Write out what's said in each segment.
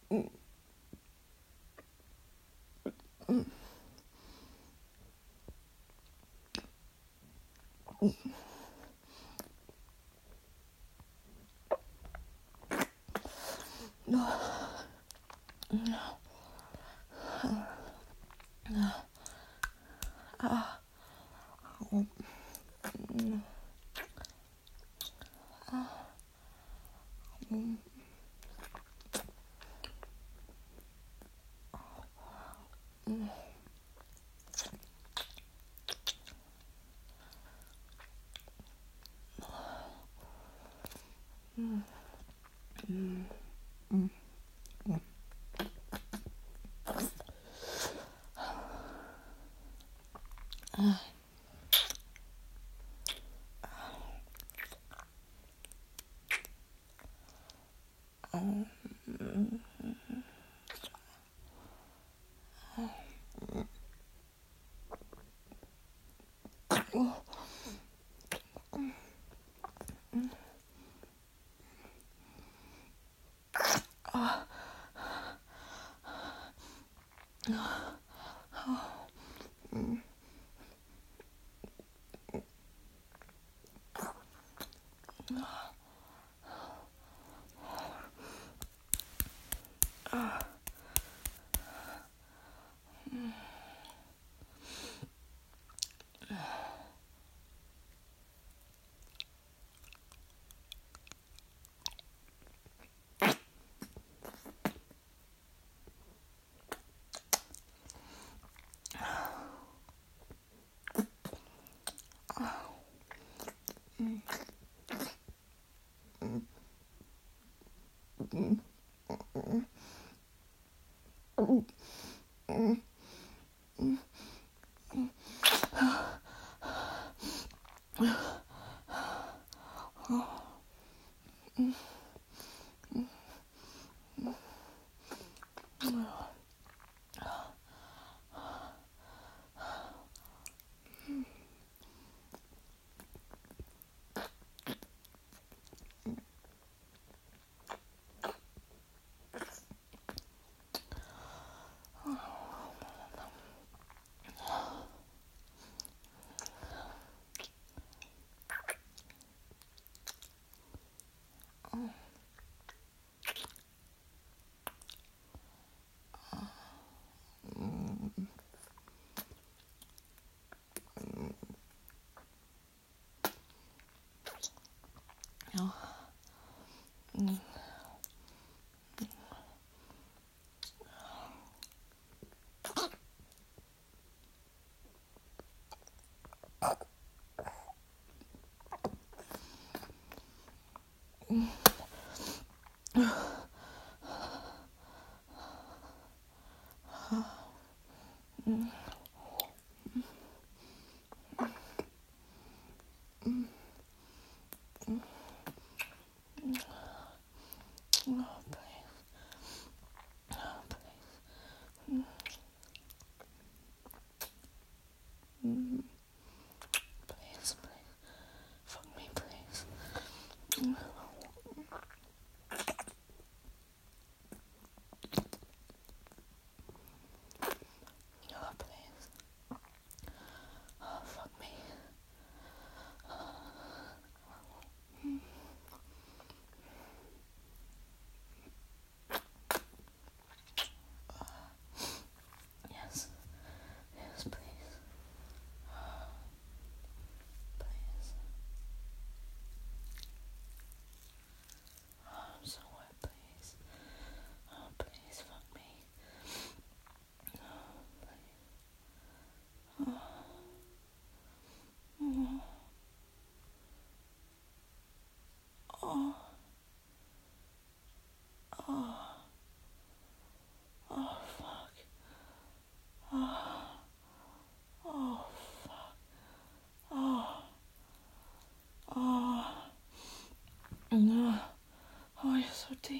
No. Oh, you're so deep.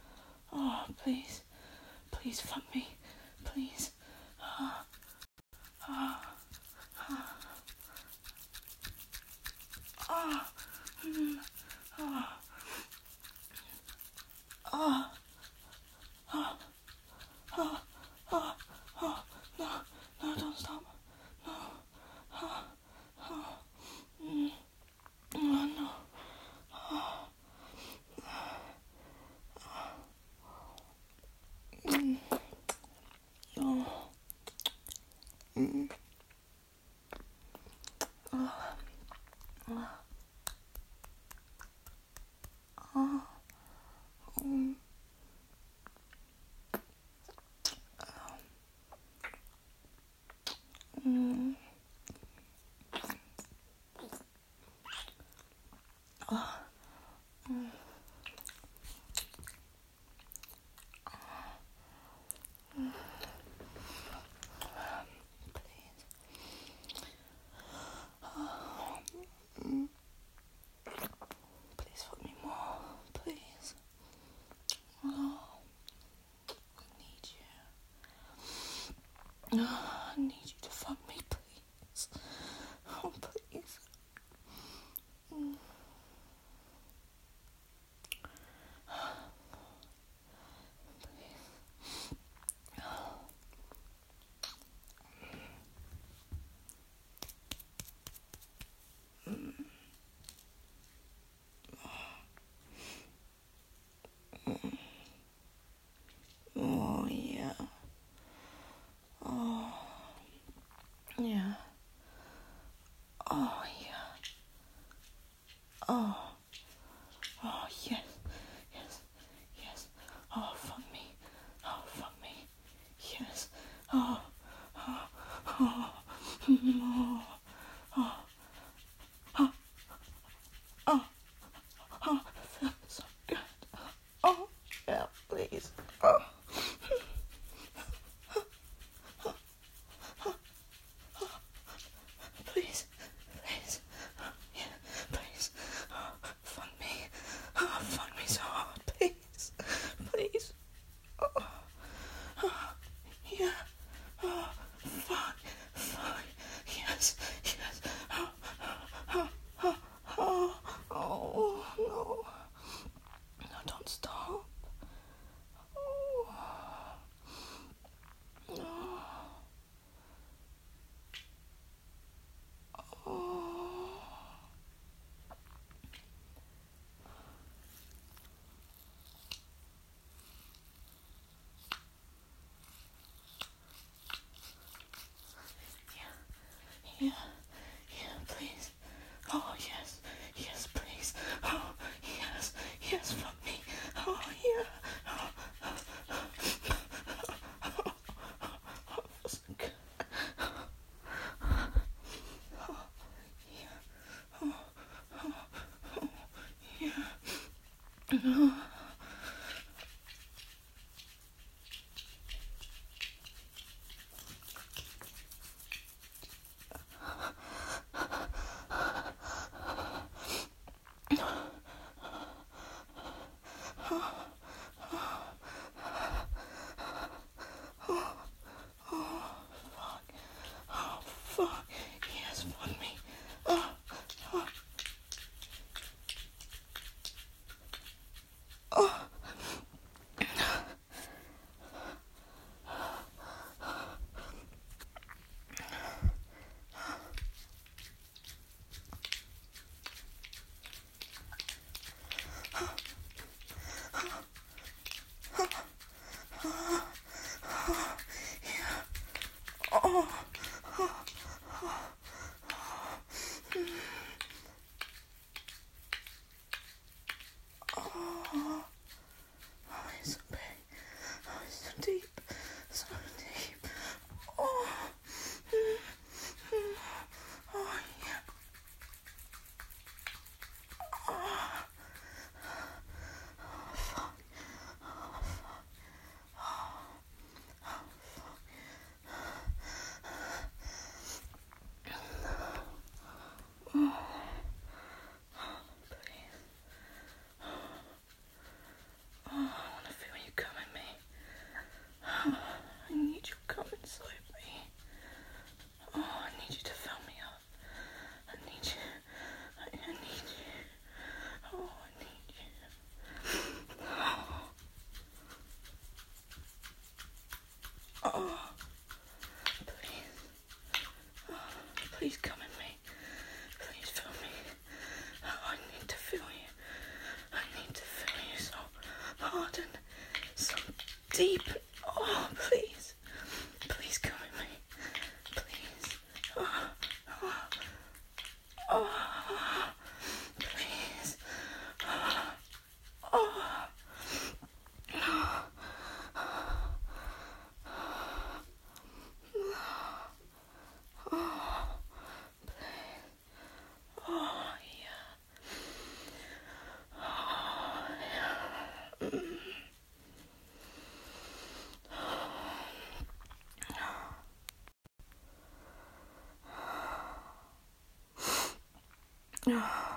Oh, please. Please fuck me. Please. Mm. Oh. Mm. Oh. Oh. Oh. Mm. Mm. Oh. Mm. Please. Oh. Mm. Please fuck me more. Please. Oh. I need you. Oh, I need you to fuck me, please. Oh, please. Mm. Oh, yeah. Oh, yeah. Oh, yeah. Oh, oh, yes. Yes. Yes. Oh, fuck me. Oh, fuck me. Yes. Oh, oh, oh. Oh, oh, oh, oh, oh. Feels so good. Oh, yeah, please. Oh. Please, please, yeah, please, oh, fuck me so hard, please, please, oh, oh, yeah, oh, fuck, yes, oh, oh, oh, oh, oh, no, no, don't stop, oh, no, oh. Yeah, yeah, please. Oh, yes, yes, please. Oh, yes, yes, fuck me. Oh, yeah. Oh, feels so good. Oh, yeah. Oh, yeah. Oh, fuck. Oh, fuck. Yes, fuck me. Oh, oh, oh. Oh, oh, oh, it's so big. Oh, it's so deep. So deep. Oh, mm, mm. Oh, yeah. Oh, fuck. Please. Oh, I want to feel you come at me. Oh, I need you come inside me. Oh, I need you to fill me up. I need you. I need you. Oh, I need you. Oh, please. Oh, please come at me. Please fill me. Oh, I need to feel you. I need to feel you so hard and so deep Oh.